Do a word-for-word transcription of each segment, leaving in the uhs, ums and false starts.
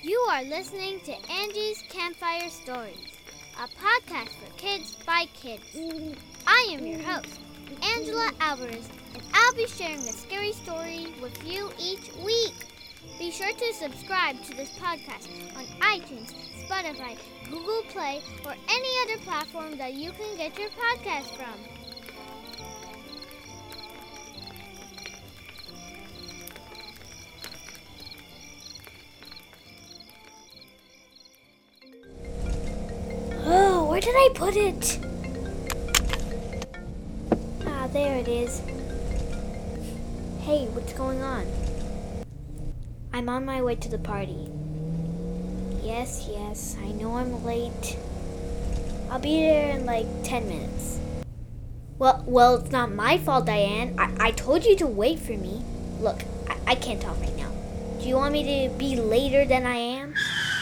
You are listening to Angie's Campfire Stories, a podcast for kids by kids. I am your host, Angela Alvarez, and I'll be sharing a scary story with you each week. Be sure to subscribe to this podcast on iTunes, Spotify, Google Play, or any other platform that you can get your podcast from. Oh, where did I put it? Ah, there it is. Hey, what's going on? I'm on my way to the party. Yes, yes, I know I'm late. I'll be there in like ten minutes. Well, well, it's not my fault, Diane. I, I told you to wait for me. Look, I, I can't talk right now. Do you want me to be later than I am?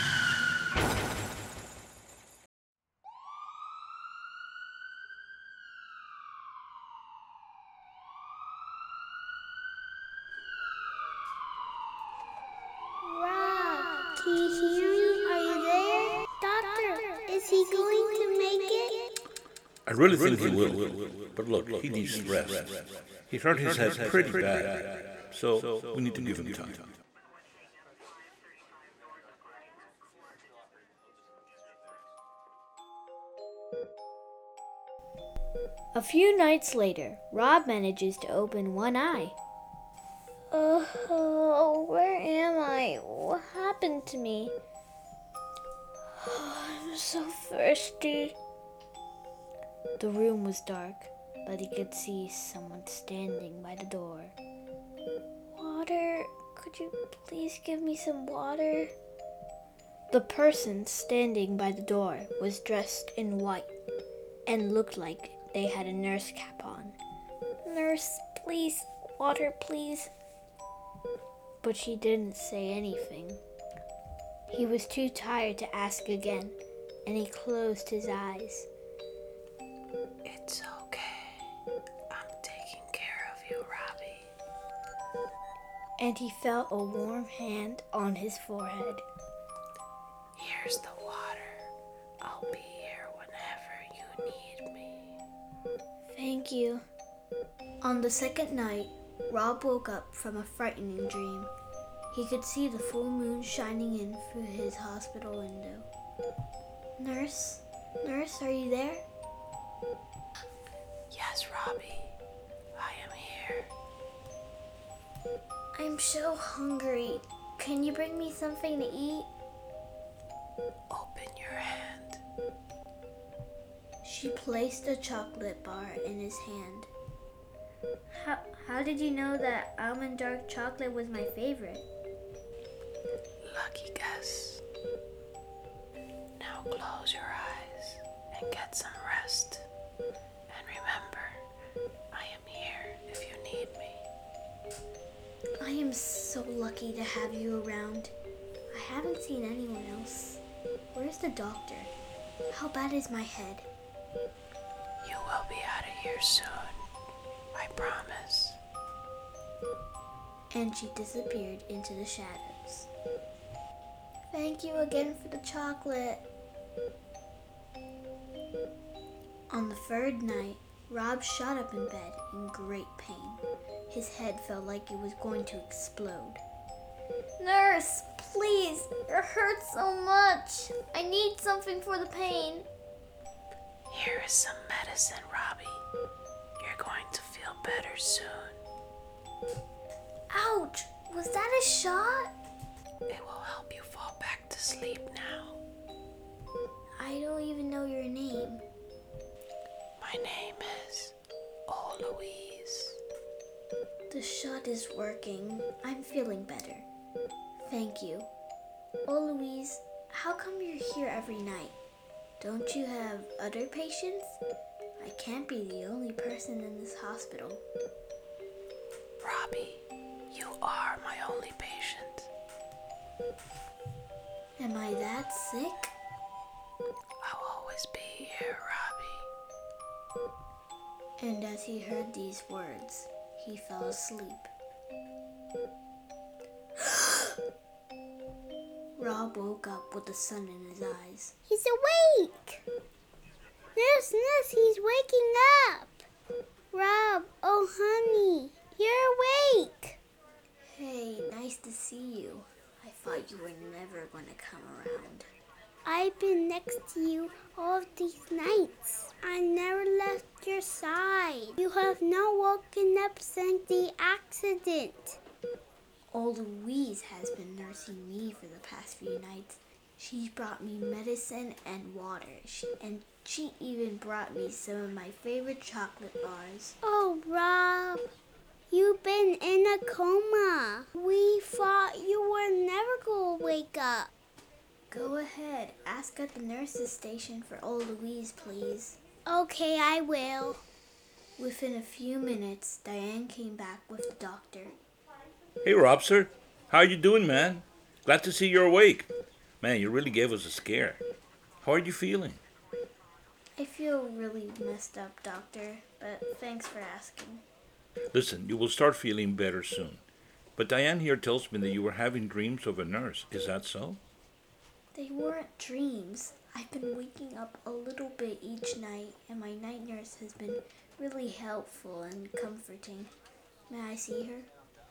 Rob, can you hear me? Are you there? Doctor, is he going to make it? I really think he will, but look, he needs rest. He's hurt his head pretty bad, so we need to give him time. A few nights later, Rob manages to open one eye. Oh, where am I? What happened to me? Oh, I'm so thirsty. The room was dark, but he could see someone standing by the door. Water? Could you please give me some water? The person standing by the door was dressed in white and looked like they had a nurse cap on. Nurse, please, water, please. But she didn't say anything. He was too tired to ask again, and he closed his eyes. It's okay. I'm taking care of you, Robbie. And he felt a warm hand on his forehead. Here's the water. I'll be here whenever you need me. Thank you. On the second night, Rob woke up from a frightening dream. He could see the full moon shining in through his hospital window. Nurse? Nurse, are you there? Yes, Robbie. I am here. I'm so hungry. Can you bring me something to eat? Open your hand. She placed a chocolate bar in his hand. How, how did you know that almond dark chocolate was my favorite? Lucky guess. Now close your eyes and get some rest. And remember, I am here if you need me. I am so lucky to have you around. I haven't seen anyone else. Where's the doctor? How bad is my head? You will be out of here soon. I promise. And she disappeared into the shadows. Thank you again for the chocolate. On the third night, Rob shot up in bed in great pain. His head felt like it was going to explode. Nurse, please, it hurts so much. I need something for the pain. Here is some medicine, Robbie. You're going to feel better soon. Ouch! Was that a shot? It will help you fall back to sleep now. I don't even know your name. My name is Oh Louise. The shot is working. I'm feeling better. Thank you. Oh, Louise, how come you're here every night? Don't you have other patients? I can't be the only person in this hospital. Robbie, you are my only patient. Am I that sick? I'll always be here, Robbie. And as he heard these words, he fell asleep. Rob woke up with the sun in his eyes. He's awake! Nurse, nurse, he's waking up! Rob, oh honey, you're awake! Hey, nice to see you. I thought you were never going to come around. I've been next to you all of these nights. I never left your side. You have not woken up since the accident. Old Louise has been nursing me for the past few nights. She's brought me medicine and water, she, and she even brought me some of my favorite chocolate bars. Oh, Rob, you've been in a coma. We thought you were never going to wake up. Go ahead, ask at the nurse's station for old Louise, please. Okay, I will. Within a few minutes, Diane came back with the doctor. Hey, Rob, sir. How you doing, man? Glad to see you're awake. Man, you really gave us a scare. How are you feeling? I feel really messed up, doctor, but thanks for asking. Listen, you will start feeling better soon. But Diane here tells me that you were having dreams of a nurse. Is that so? They weren't dreams. I've been waking up a little bit each night, and my night nurse has been really helpful and comforting. May I see her?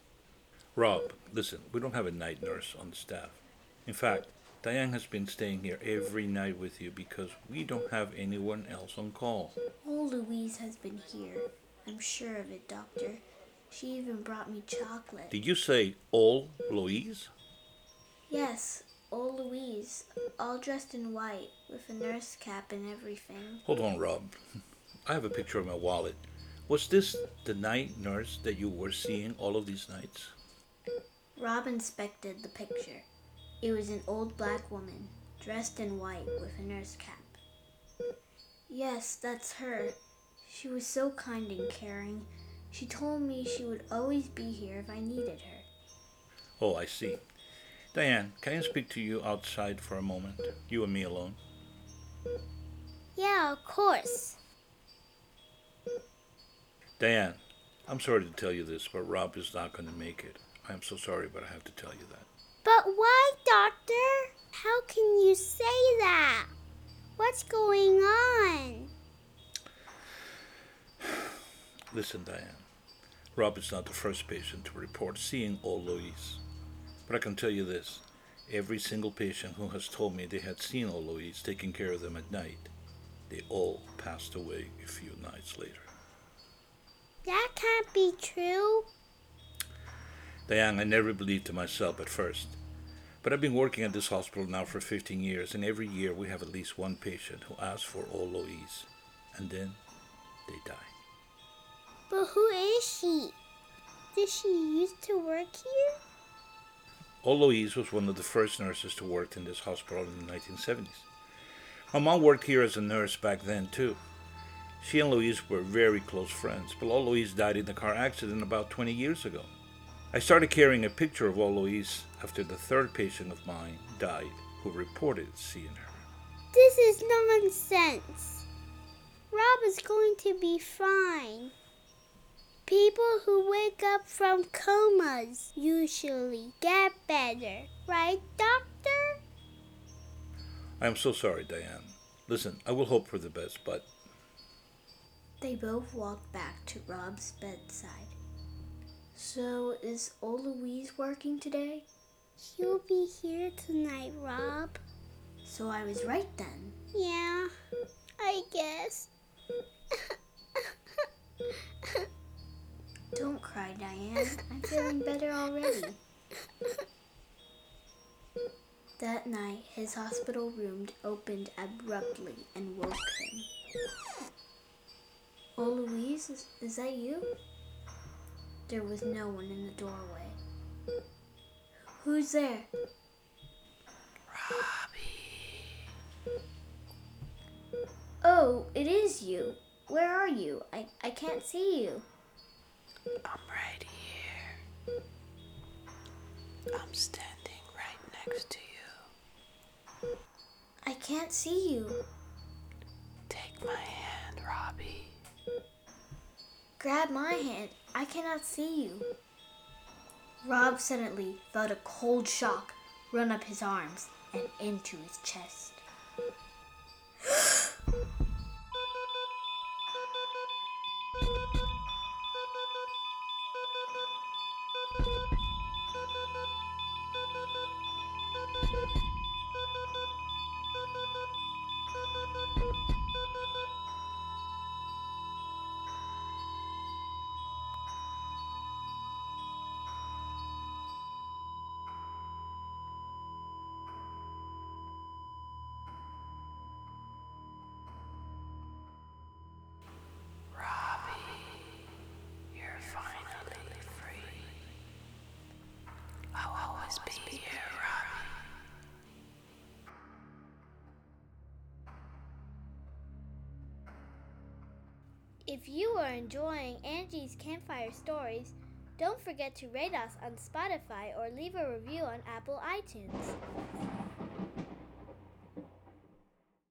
Rob, listen, we don't have a night nurse on the staff. In fact, Diane has been staying here every night with you because we don't have anyone else on call. Old Louise has been here. I'm sure of it, doctor. She even brought me chocolate. Did you say old Louise? Yes, old Louise, all dressed in white, with a nurse cap and everything. Hold on, Rob. I have a picture of my wallet. Was this the night nurse that you were seeing all of these nights? Rob inspected the picture. It was an old black woman, dressed in white with a nurse cap. Yes, that's her. She was so kind and caring. She told me she would always be here if I needed her. Oh, I see. Diane, can I speak to you outside for a moment? You and me alone? Yeah, of course. Diane, I'm sorry to tell you this, but Rob is not going to make it. I am so sorry, but I have to tell you that. But why, doctor? How can you say that? What's going on? Listen, Diane. Rob is not the first patient to report seeing old Louise. But I can tell you this. Every single patient who has told me they had seen old Louise taking care of them at night, they all passed away a few nights later. That can't be true. Diane, I never believed it myself at first. But I've been working at this hospital now for fifteen years, and every year we have at least one patient who asks for old Louise, and then they die. But who is she? Did she used to work here? Old Louise was one of the first nurses to work in this hospital in the nineteen seventies. My mom worked here as a nurse back then, too. She and Louise were very close friends, but old Louise died in a car accident about twenty years ago. I started carrying a picture of old Louise after the third patient of mine died who reported seeing her. This is nonsense. Rob is going to be fine. People who wake up from comas usually get better, right, doctor? I am so sorry, Diane. Listen, I will hope for the best, but... They both walked back to Rob's bedside. So, is old Louise working today? She'll be here tonight, Rob. So I was right then. Yeah, I guess. Don't cry, Diane. I'm feeling better already. That night, his hospital room opened abruptly and woke him. Oh, Louise, is, is that you? There was no one in the doorway. Who's there? Robbie. Oh, it is you. Where are you? I, I can't see you. I'm right here. I'm standing right next to you. I can't see you. Take my hand, Robbie. Grab my hand. I cannot see you. Rob suddenly felt a cold shock run up his arms and into his chest. You're finally free. I'll always be here, Robbie. If you are enjoying Angie's Campfire Stories, don't forget to rate us on Spotify or leave a review on Apple iTunes.